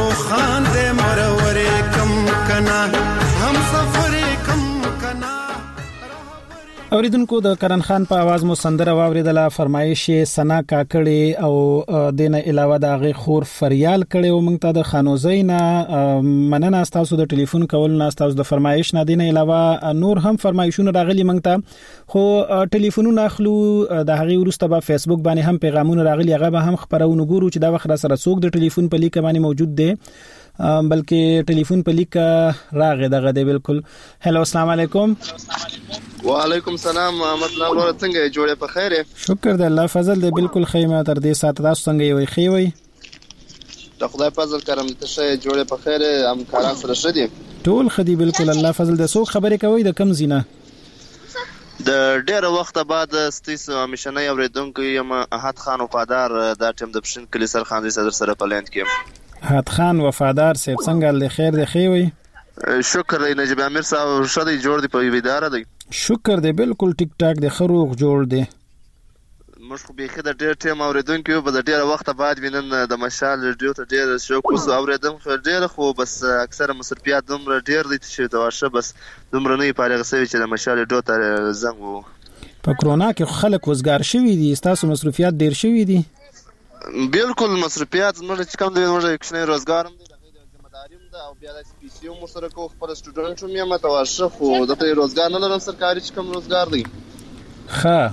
روخان دې مرورې کم کنا هم سفر کم کنا. اوریدونکو د کرن خان په आवाज مو سندره واوریدله. فرمایش سنا کاکړي او دینه علاوه د غي خور فریال کړي او موږ ته د خانوزینا مننه تاسو د ټلیفون کول نه تاسو د فرمایش نه دینه علاوه نور هم فرمایشونه راغلي موږ ته خو ټلیفونونه اخلو د هغه ورسته په فیسبوک باندې هم پیغامونه راغلي هغه به هم خبرونه ګورو چې دا وخت سره څوک د ټلیفون په لیک باندې موجود دی بلکې ټلیفون په لیک راغی دغه دی بالکل. هلو السلام علیکم. وعلیکم السلام محمد نور څنګه جوړه په خیره؟ شکر د الله فضل دی بالکل خیمه تر دې سات تاسو څنګه یوي خیوي؟ د خدای فضل کرم ته شي جوړه په خیره همکاران سره شدي ټول خدي بالکل الله فضل د سو خبرې کوي د کم زینه د ډېر وخت بعد ستاسو مشنۍ اوریدونکو یم احد خان وفادار دا ټیم د پښین کلی سر خان دې صدر سره پلان کې احد خان وفادار سیب څنګه له خیر دی خیوي؟ شکر دی نجیب امیر صاحب شدي جوړ دی په ویدار دی شکر دی بالکل ټیک ټاک دی خروغ جوړ دی مش خو به خدای ډېر ټیم اوریدونکو په ډېر وخت بعد وینن د مشال ریډیو ته ډېر شوق اوس اوریدم ډېر خو بس اکثره مصرفيات دومره ډېر دي چې دا واشه بس دومره نه پاره غسوي چې د مشال ریډیو ته زنګ وو په کرونا کې خلک وزګار شوي دي تاسو مصرفيات ډېر شوي دي بالکل مصرفيات موږ چې کوم دی موږ کښنه روزګار هم دي د ذمہداریم ده او بیا د سپیسیو مو سره کو خپل سټوډنټ هم یم تواشه خو د روزګار نه لرم سرکاري چې کوم روزګار دی ښه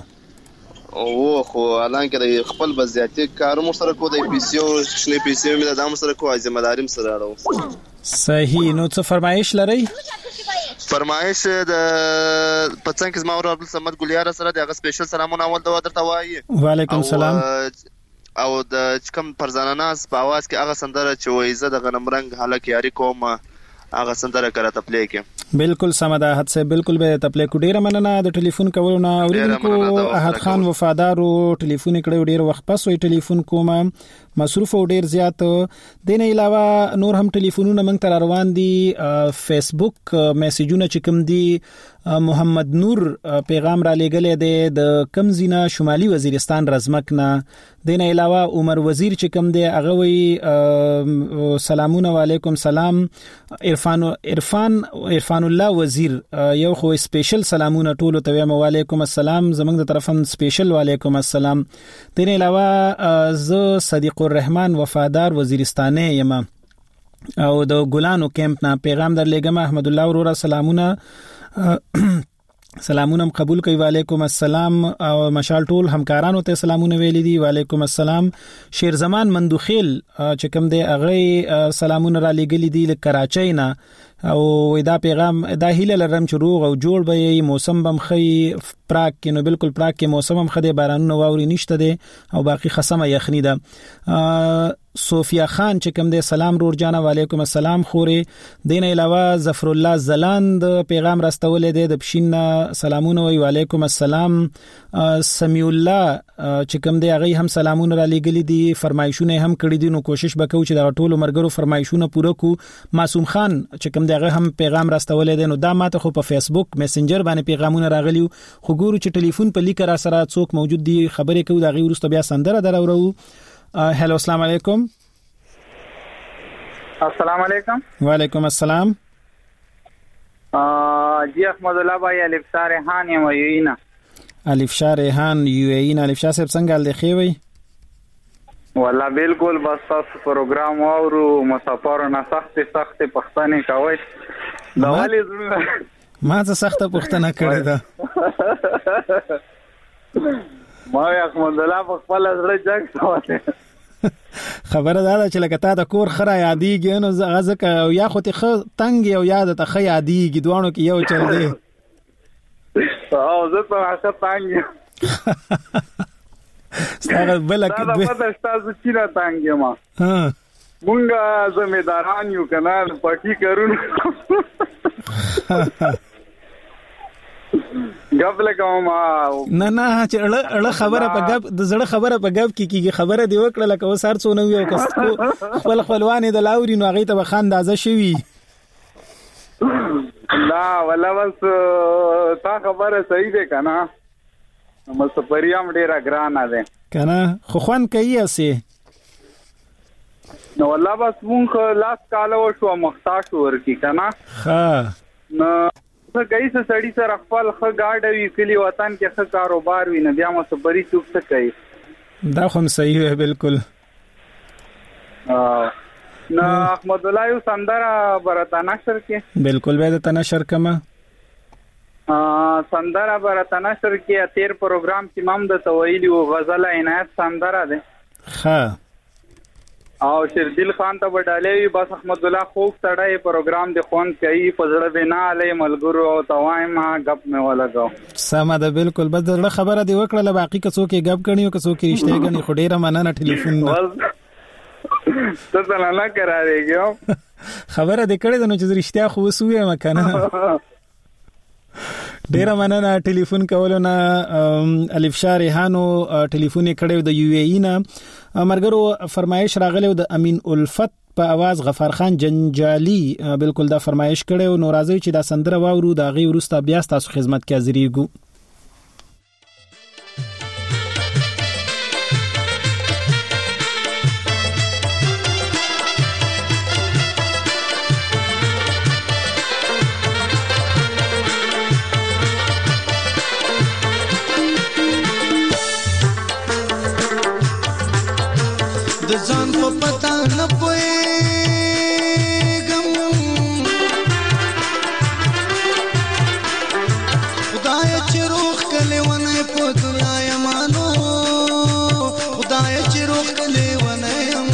او خو الان کې د خپل بزیاتي کارو سره کو د پیسیو کښنه پیسیو مې د دام سره کو ذمہداریم سره راو صحیح نو څه فرمایش لري فرمایش د پڅنګ زما ور عبد الصمد ګلیار سره دغه سپیشل سلامونه اول د درته وایي وعلیکم السلام او د کوم پرزاناناس په आवाज کې هغه سندره چې وایزه د غنم رنگ حالک یاري کوم هغه سندره کرا تپلی کې بالکل سمدا حد سے بالکل به تپلی کو ډیره مننه د ټلیفون کولونه اوریدونکو احد خان وفادارو ټلیفون کړو ډیر وخت پس وی ټلیفون کوم مصروف او ډیر زیات دین علاوه نور هم ټلیفونونه موږ تر روان دي فیسبوک میسجونه چې کوم دي محمد نور پیغام را لګلې دی د کمزینا شمالي وزیرستان رزمک نه دین علاوه عمر وزیر چې کوم دی هغه وی سلامونه علیکم سلام عرفان الله وزیر یو خو سپیشل سلامونه ټول ته وایم علیکم السلام زمنګ د طرفن سپیشل علیکم السلام دین علاوه ز صدیق الرحمن وفادار وزیرستانه یم او د ګلانو کیمپ نه پیغام در لګم احمد الله ورور سلامونه سلامونه قبول کوي وعلیکم السلام او مشال ټول همکارانو ته سلامونه ویلي دي وعلیکم السلام شیر زمان مندوخیل چې کوم دی اغه سلامونه را لګلي دي ل کراچۍ نه او دا پیغام دا هیله لرم چې روغ او جوړ به موسم بم خي پراک کې نو بالکل پراک کې موسم هم خده بارانونه واوري نشته دي او باقی خصمه یخنی ده صوفیا خان چې کوم دی سلام رور جانا وعلیکم السلام خوري دین علاوه ظفر الله زلاند پیغام راستولې دی د پښین سلامونه وی وعلیکم السلام سمیع الله چې کوم دی هغه هم سلامونه را لګلي دي فرمایشونه هم کړی دي نو کوشش وکړو چې دا ټول مرګرو فرمایشونه پوره کو معصوم خان چې کوم دی هغه هم پیغام راستولې دی نو دا ماته خو په فیسبوک میسنجر باندې پیغامونه راغلیو خو ګورو چې ټلیفون په لیک را سره څوک موجود دي خبرې کوي دا غي ورسته بیا سندره درورو هلو السلام علیکم السلام علیکم وعلیکم السلام جی احمد الله بھائی الف شاه ریحان یم یوینا الف شاه ریحان یوینا الف شاه صاحب څنګه ال خوي والله بالکل بس تاسو پروګرام اورو مسافر نه سخت پښتنه کوي دا ولې ما څه سخت پښتنه کړی دا ما احمد الله په خپل سره جنگ سواله خبره دا چې لکه تا د کور خره یادېږي نو غزه یا خو ته تنګ یو یاد ته خه یادېږي دوانو کې یو چل دی او زه په هغه تنګ ستاره بلک دا پته تاسو چې را تنګ ما ها مونږه زمیداران یو کنه پټی کارونه غب لګوم نه چې اړه خبره په غب د زړه خبره په غب کیږي خبره دی وکړه لکه وسار څونه یو کس خپل خپلوانې د لاوري نو هغه ته بخاندازه شوی لا ولا بس تا خبره صحیح ده کنه مسپریام ډیره ګرانه ده کنه خو خوان کوي اسه نو والله بس مونږ لاس کاله وشو محتاج ورکی کنه ها نو څنګه یې سړی سره خپل خ گاډ وی کلی وطن کې خ کاروبار وی نه بیا مو صبري چوک څه کوي دا خو صحیح ہے بالکل نو احمد الله یو سندره برتا نشر کې بالکل به د نشر کما سندره برتا نشر کې تیر پروګرام کې مام د تویلی او غزل عنایت سندره ده ها او شردل خان ته وډالې بس احمد الله خوب سړی پروګرام د خون کوي پزړه بنا علی ملګرو او توای ما غپ مې ولګاو سمه ده بالکل بس د خبره دی وکړه باقی کڅو کې غپ کړي او کڅو کې رښتیا غني خډيره مننه ټلیفون ته څنګه نه کراریږم خبره دې کړې نو چې رښتیا خو وسوې مکنه ډیر مننه ټلیفون کولو نه الف شاه ریحانو ټلیفون کړو د یو ای ای نه مرګرو فرمایش راغلی د امین الفت په आवाज غفار خان جنجالی بالکل دا فرمایش کړو نو راځي چې دا سندره واورو دا غي ورسته بیا تاسو خدمت کې حاضرېږو ځان په پتا نه پوهېږم خدای چې روح کلی ونی په دنیا یمانو خدای چې روح کلی ونی یم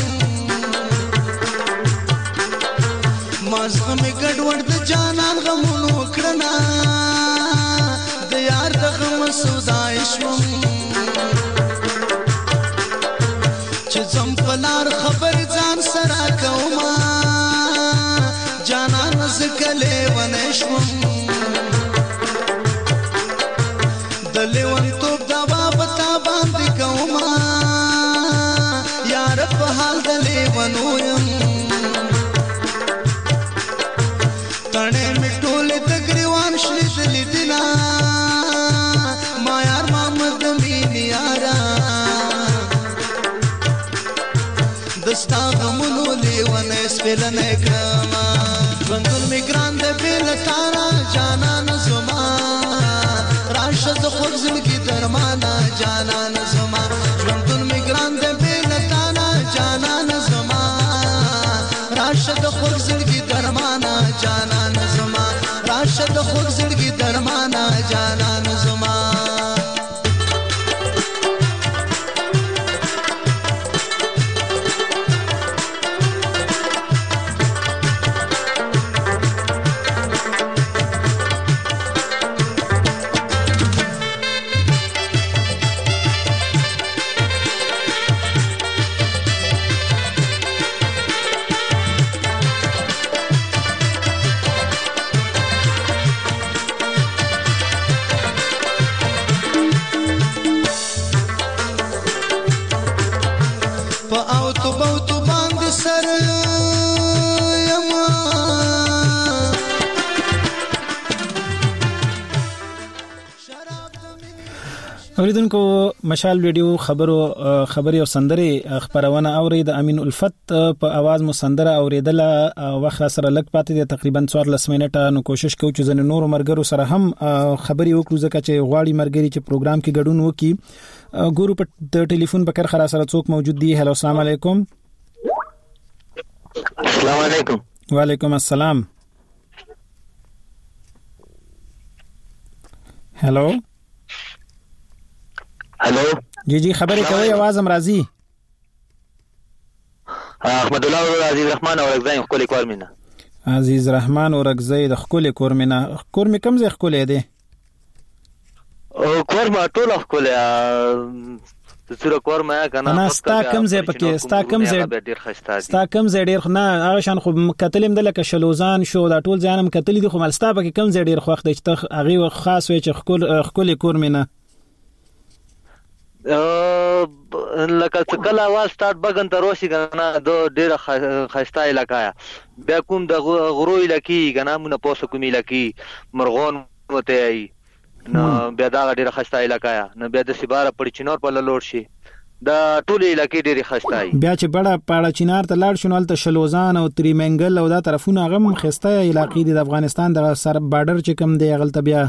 مازغه مې ګډوډ د جانان غمونو کړنه د یار د غم سودای شوم لار خبر ځان سره کوما جانان زکلې ونشم د لیوان توپ دوا پتا باندې کوما یار په حال د لیوانو يم تڼې میټولې تګریوان شلې دلې دینا ما یار محمد مين یارا دستا غمونو لیوانه سپیلنه کما ژوندون می ګران ده بیل تارا جانان زما راشد خوږ زړګي درمانا جانان زما ژوندون می ګران ده بیل تارا جانان زما راشد خوږ زړګي درمانا جانان زما راشد خوږ زړګي درمانا جانان زما اوریدونکو مشال ریډیو خبري او سندره خبرونه اورید د امین الفت په आवाज مو سندره اوریدل وخت سره لګ پاتې د تقریبا 14 منټه نو کوشش کوو چې زنه نور مرګرو سره هم خبري وکړو ځکه چې غواړي مرګري چې پروګرام کې ګډون وکي ګورو په ټلیفون بکر خرا سره څوک موجود دی هلو السلام علیکم السلام علیکم وعلیکم السلام هلو हेलो जी जी खबर कोई आवाज हम राजी احمد الله او عزیز رحمان او رغزای خپل کور مینا عزیز رحمان او رغزای د خپل کور مینا کور می کم زه خپل دی او کور ما ټول خپل زړه کور ما کنه انا ستا کم زه پکې ستا کم زه ډیر نه هغه شان خو کتلم د لکه شلوزان شو دا ټول ځانم کتل دي خو ملستا پکې کم زه ډیر خوښ دی چې هغه خاص وي چې خپل کور مینا لکه څکل आवाज سٹارټ بغن ته روشي کنه دو ډیره خسته علاقہ بیا کوم د غرو علاقې کنه مونږ پوسو کومي علاقې مرغون وته ای نو بیا دا ډیره خسته علاقہ نه بیا د سیباره پړ چنور په لور شي د ټولې علاقې ډېرې خسته وي. بیا چې بڑا پاړه چینار ته لاړ شو نو الته شلوزان او تریمنګل او دا طرفونه غم خسته علاقې د افغانستان د سر بارډر چې کم دی غلطه بیا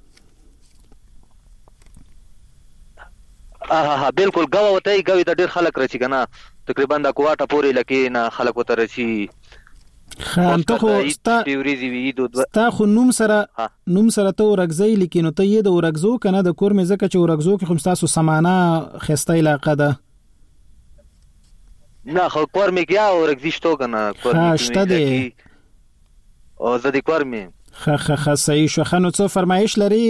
بالکل گاو وته گاوی د ډېر خلک رچی کنه تقریبا د کوټه پورې لکه نه خلک وته رچی خان ته خو ستا خو نوم سره ته ورغځي لیکن ته یې د ورغزو کنه د کور مې زکه چې ورغزو کې خو تاسو سمانه خسته علاقه ده نه خو کور مې کیا ورغزي شتو کنه کور مې دی او زه د کور مې خ صحیح شو خنو څه فرمایش لري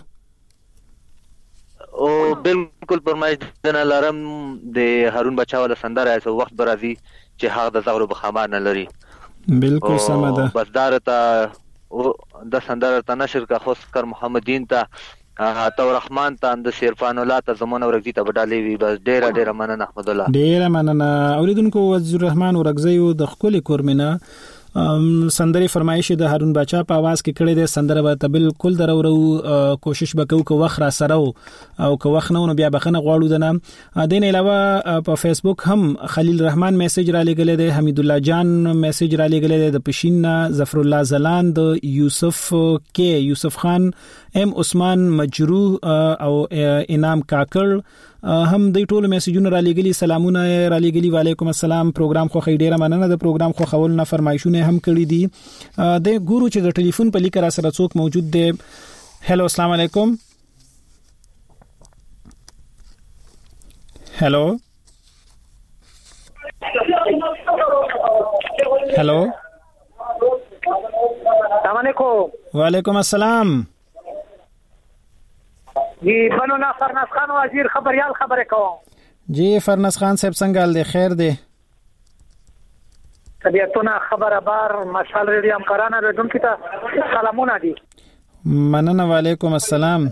او بالکل فرمایش دنه لرم د هارون بچاوله سندره ایسو وخت برازي چې هغه د زغرو بخمار نه لري بالکل سم ده بس دارته د سندره ته نشر کا خوشکر محمدین ته تو رحمان ته د شیرفان الله ته زمونه ورغزي ته بدالي وي بس ډېر مننه احمد الله ډېر مننه اوریدونکو وزیر الرحمن ورغزي د خپل کورمنه سندري فرمایش د هارون بچا په आवाज کې کړي د سندره به بالکل درورو کوشش وکړو کو وخت را سره او کو وخت نو بیا بخنه غواړو دنه دین علاوه په فیسبوک هم خلیل رحمان میسج را لګل دی حمید الله جان میسج را لګل دی د پښین ظفر الله زلان د یوسف کې یوسف خان ام عثمان مجروح او انعام کاکړ هم د ټولو میسجونو را لګلی سلامونه را لګلی وعلیکم السلام پروګرام خو خیره مننه د پروګرام خو خول نه فرمایشونه هم کړی دي د ګورو چې د ټلیفون په لیکه را سره څوک موجود دی هلو السلام علیکم هلو هلو السلام علیکم وعلیکم السلام جی بنونا فرناس خان وزیر خبریال خبره کوم جی فرناس خان صاحب څنګه حال دی خیر دی طبیعتونه خبره بار مشال ریډیو همکارانه رادونکو ته سلامونه دي مننه وعلیکم السلام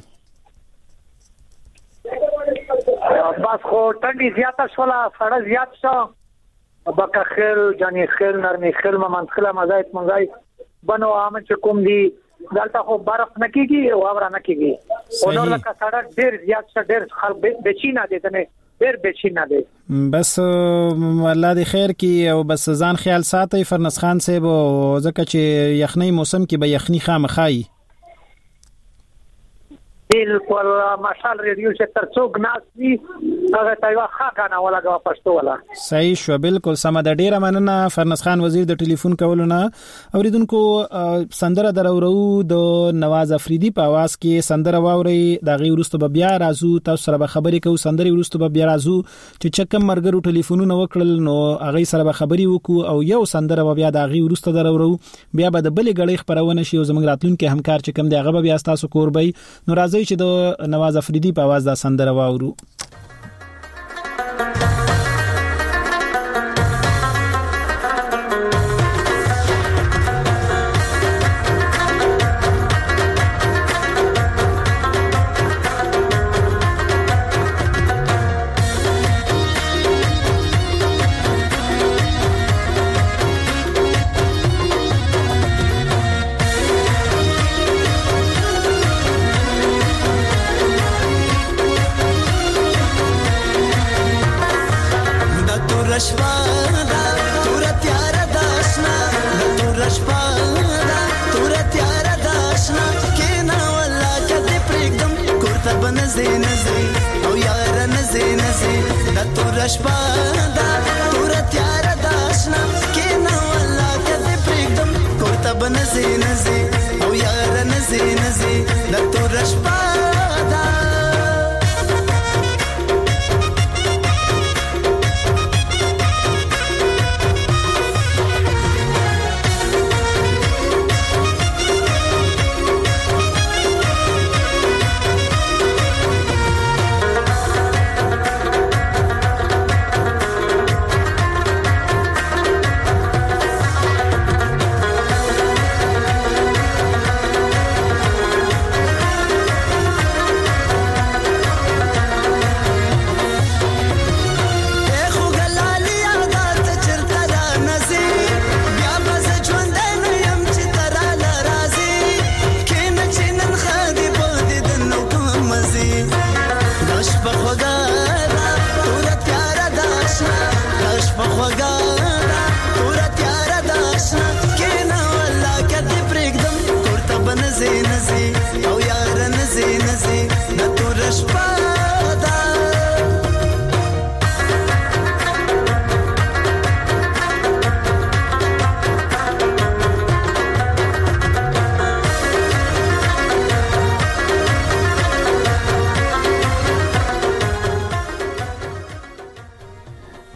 بس خو ټنډي زیاته شولا سړی زیات شو بکه خل جانی خل نرمي خل منخله مزایت بنو عام چې کوم دي دلته خو برف نکېږي او اور نکېږي او نور لکه سړک ډېر زیات شه ډېر خلک بچینا دي ته ډېر بچینا دي بس الله دې خیر کی او بس ځان خیال ساتي فرناس خان صاحب ځکه چې یخنی موسم کې به یخنی خامخای بالکل مشال ریډیو چې ترڅو ناسي هغه تایوا خاګه ولا غوا پښتو ولا صحیح شو بالکل سم د ډیره مننه فرناس خان وزیر د ټلیفون کولونه اوریدونکو سندره درورو د نواز افریدی په आवाज کې سندره واوري د غي ورستو بیا رازو تاسو سره خبرې کوو سندري ورستو بیا رازو چې چکم مرګرو ټلیفونونه وکړل نو هغه سره خبرې وکړو او یو سندره بیا د غي ورستو درورو بیا به د بلې غړي خبرونه شي او زموږ راتلونکو همکار چې کم دی هغه بیا تاسو کوربي نو راځي چې د نواز افریدی په आवाज دا سندره واورو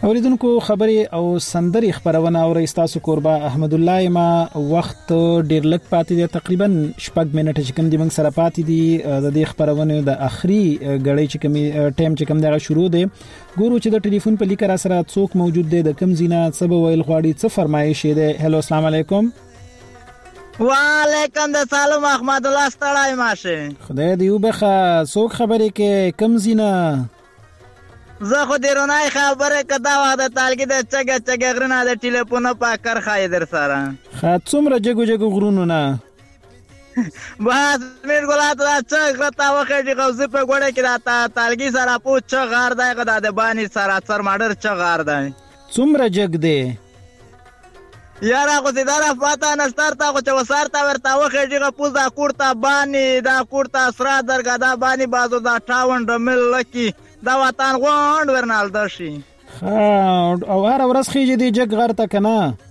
اوریدونکو خبرې او سندري خبرونه او رئیستاسو قربا احمد الله ما وخت ډیر لږ پاتې دی، تقریبا 6 منټه چې کوم دی موږ سره پاتې دي د دې خبرونه د اخري غړې چې کوم ټایم چې کوم دغه شروع دی. ګورو چې د ټلیفون په لیکه را سره څوک موجود دی، د کوم زینا څه به ویل غواړي، څه فرمایش دی. هلو السلام علیکم. وعلیکم السلام احمد الله ستړی ماشه. خدای دې وبخه، څوک خبرې کې کوم زینا؟ زه خو دیرونای خبره کدا وخت تالګي د چګه غرنه د ټلیفون په کار خای در سره څومره جګو غرونو نه بس میر ګلات را چغه تا وخت چې غوځي په ګوړه کې راته تالګي سره پوچ غار دی غدا د بانی سره سر ماډر چغار دی. څومره جګ دی یاره خو دې دره فاته نستار تا خو چې وسار تا ورته وخت چې پوز دا کوړه بانی دا کوړه سره درګه دا بانی بازو دا 58 مل لکی دا وطن غوند ورنال دشي. او هر ورځ خيږي دی جګ غر ته کنه؟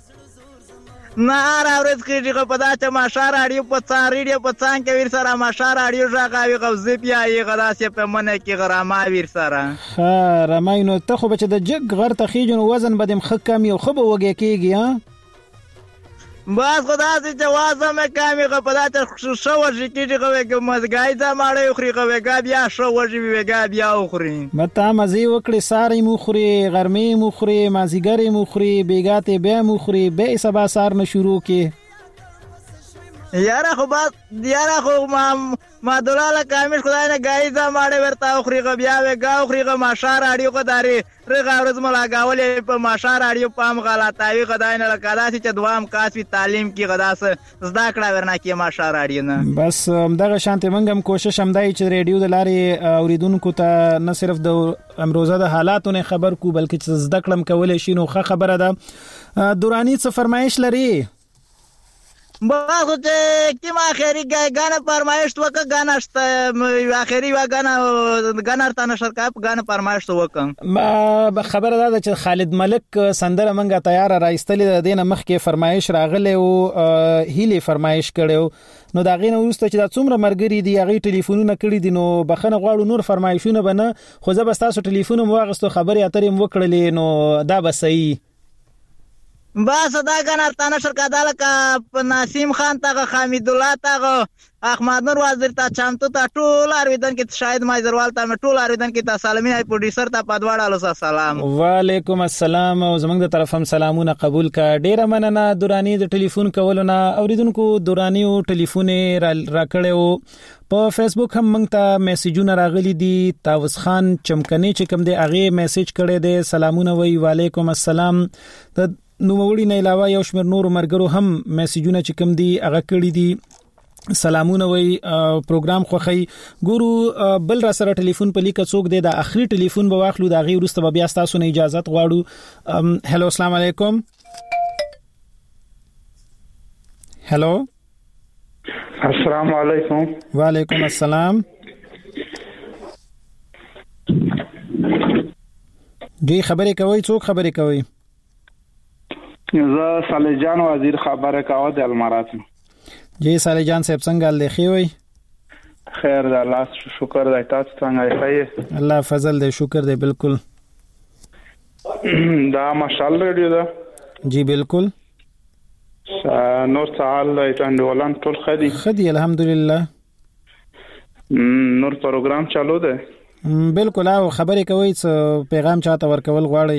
نه هر ورځ خيږي په دا چې ماشار اړیو په څان ریډیو په څان کې ویر سره ماشار اړیو ژغاوي غوځي بیا یې غدا سي په منه کې غراما ویر سره رماینو ته خو بچ د جګ غر ته خيږي وزن بدیم خکم یو خبه وګی کیږي ها بس خدا سي جواز مې کامي غپدا ته شو ورشي کیږي غوې مزګای ځه ماړې خوري غوې بیا شو ورشي ویګا بیا خوري مته مزي وکړي ساري مو خوري غرمې مو خوري مازیګری مو خوري بیګاته بیا مو خوري به سبا سار نه شروع کی یاره خو بس یاره خو ما دلاله کامل خدای نه گای ځه ماړې ورته خوري بیا ویګا خوري ماشار اړیو کو داري رغه ورځ ملا گاولې په ماشار اړیو پام غلطاوي خدای نه لکادا چې دوام کاسي تعلیم کې غدا سه زدا کړه ورنه کې ماشار اړیو نه بس دغه شانته منګم کوشش همدای چې ریډیو د لارې اوریدونکو ته نه صرف د امروزه د حالاتونو خبر کو بلکې چې زدا کړم کولې شي نو خبره ده. دورانی څه فرمایش لري؟ باغ ته کی ما اخري غانا فرمایش وک غانا شت اخري وا غانا تر نشر کاپ غانا فرمایش وک ما خبره ده چې خالد ملک سندره منګه تیار راایستلې دینه مخ کې فرمایش راغله او هیله فرمایش کړو نو دا غینه ورسته چې دا څومره مرګري دی هغه ټلیفونونه کړی دي نو بخنه غواړو نور فرمایشونه بنه خو زه بس تاسو ټلیفون مو واغستو خبري اترې مو وکړلې نو دا به صحیح بس دا غنر تانه شرکت دالکا نسیم خان تا حمید الله تا احمد نور وزیر تا چمتو تا ټول ارویدن کې شاید مایزروال تا ټول ارویدن کې تا سالمین ای پروډوسر تا پدواړه سلام. وعلیکم السلام او زمنګ د طرف هم سلامونه قبول کا. ډیره مننه دورانی د ټلیفون کولونه اوریدونکو دورانی او ټلیفون را کړو په فیسبوک هم موږ ته میسجونه راغلي دي. تاوس خان چمکني چې کوم دی هغه میسج کړی دی سلامونه وی وعلیکم السلام. د نو وړي نه علاوه یو شمېر نور مرګرو هم میسجونه چې کوم دي هغه کړی دي سلامونه وی پروګرام خوخی. ګورو بل را سره ټلیفون په لیکه څوک دی د اخري ټلیفون به واخلو دا غي ورسته بیا تاسو نه اجازه غواړو. هلو السلام علیکم. هلو السلام علیکم. وعلیکم السلام. جی خبرې کوي څوک خبرې کوي؟ زه صالح جان وزیر خبره کاوه د المارات. جی صالح جان صاحب څنګه لخي وي؟ خیر ده الله شکر ده تاسو څنګه یې؟ الله فضل ده شکر ده بالکل. دا مشال ریډیو ده؟ جی بالکل. نور سوال ایتاندولان ټول خدي الحمدلله. نور پروګرام چالو ده؟ بالکل او خبرې کوي څه پیغام چاته ورکول غواړي؟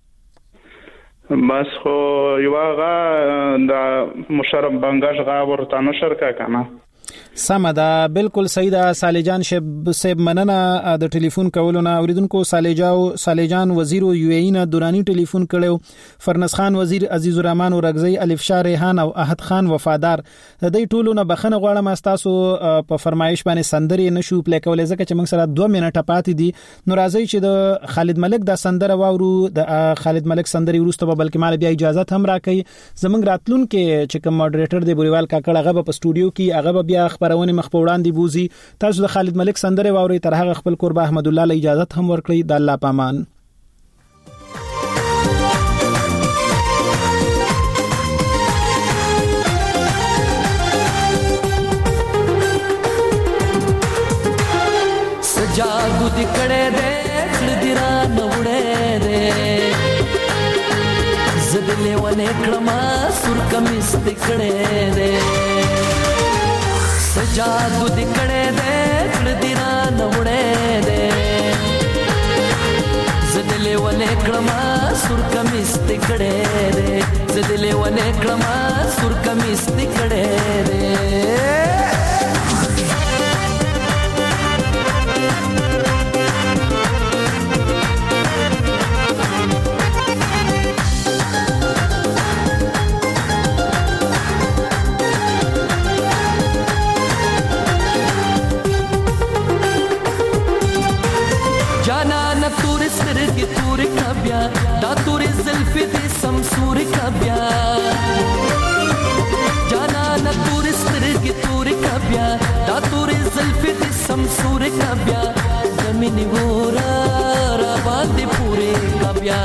بس خو یو غا د مشرف بنگاش غا ورته نشر کا کنه سم ده بالکل صحیح ده. صالح جان صاحب مننه د ټلیفون کولونه اوریدونکو. صالح جان وزیر یو ای نه دورانی ټلیفون کړو. فرنس خان وزیر عزیز الرحمن ورغزی الف شاه ریحان او احد خان وفادار د دې ټولو نه بخنه غواړم تاسو په فرمایش باندې سندري نشو پلی کولای ځکه چې موږ سره 2 منټه پاتې دي. نو راځي چې د خالد ملک د سندره واورو. د خالد ملک سندري ورسته بلکې مال بیا اجازه هم راکړي. زمنګ راتلون کې چې کوم ماډریټر دی بوریوال کاکړ هغه په سټوډیو کې هغه بیا خبرونه مخ په وړاندې بوزي. تاسو د خالد ملک سندره واوري تر هغه خپل قربا احمد الله له اجازه هم ورکړي. د الله پامان. سجادو دکړې دې خل دی را نوړې دې زدلې ونه کړما سور کمیس دکړې دې سجادو دکړې دې کړ دې را نوړې دې زدلې ونه کړما سور کمیس دکړې دې زدلې ونه کړما سور کمیس دکړې دې دا تورې زلفې دې سمسورې کا بیا جانانه تورې سترګې تورې کا بیا دا تورې زلفې دې سمسورې کا بیا د مینې وره را باندې پورې کا بیا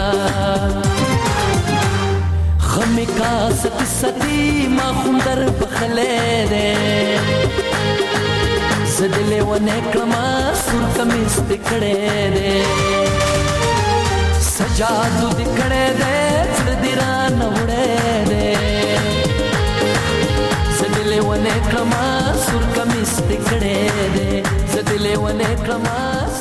غمې کا ستي ستي ما خوندر بخلې دې زدلې ونه کړما سور کمیس دې کړې دې سجادو دکړې دې زړه دې را نوړې دې زدلې ونه کړما سور کمیس دکړې دې زدلې ونه کړما